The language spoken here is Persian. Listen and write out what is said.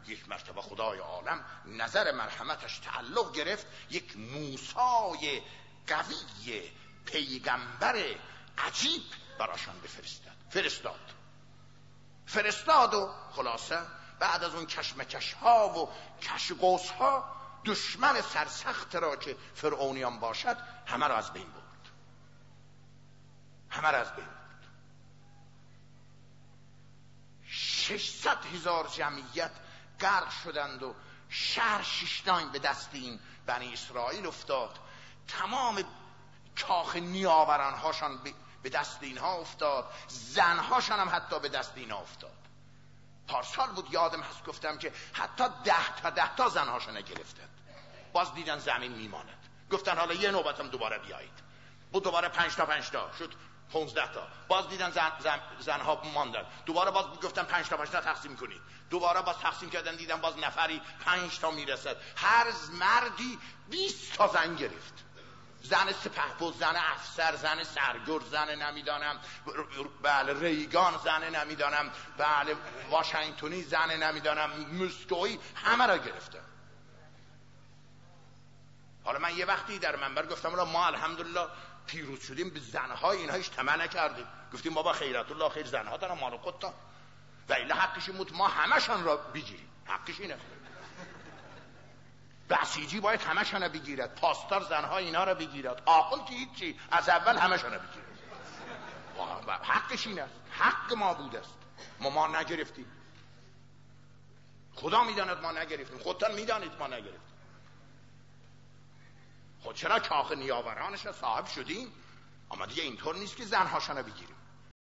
یک مرتبه خدای عالم نظر مرحمتش تعلق گرفت، یک موسی قوی پیغمبر عجیب براشان فرستاد و خلاصه بعد از اون کشمکش ها و کش قوس ها دشمن سرسخت را که فرعونیان باشد همه را از بین برد. 600,000 جمعیت غرق شدند و شهر شیشتاین به دست این بنی اسرائیل افتاد. تمام کاخ نیاوران هاشان به دست اینها افتاد، زنهاشان هم حتی به دست اینها افتاد. پارسال بود یادم هست گفتم که حتی 10 تا زنهاشان گرفتند. باز دیدن زمین میماند، گفتن حالا یه نوبتم دوباره بیایید. بود دوباره 5 تا شد 15 تا. باز دیدن زنها ماندن، دوباره باز گفتن 5 تا تقسیم کنید. دوباره باز تقسیم کردن، دیدن باز نفری 5 تا میرسد. هر مردی 20 تا زن گرفت. زن سپهبد، زن افسر، زن سرگرد، زن نمیدانم بله ریگان، زن نمیدانم بله واشنگتنی، زن نمیدانم مسکویی، همه را گرفتن. حالا من یه وقتی در منبر گفتم ما الحمدلله پیروز شدیم، به زنهای اینها هیچ طمع نکردیم. گفتیم بابا خیرت الله خیر، زنها دارن مال خودتان و الا حقش این بود ما همشان را بگیریم. حقش اینه، بسیجی باید همشان را بگیرد، پاسدار زنها اینا را بگیرد، آخوند که هیچی از اول همشان را بگیرد. حقش این است، حق ما بود است. ما نگرفتیم، خدا میداند ما نگرفتیم، خودتان میدانید ما نگرفتیم. خود چرا کاخ نیاورانش را صاحب شدیم، اما دیگه اینطور نیست که زنهاشان را بگیریم.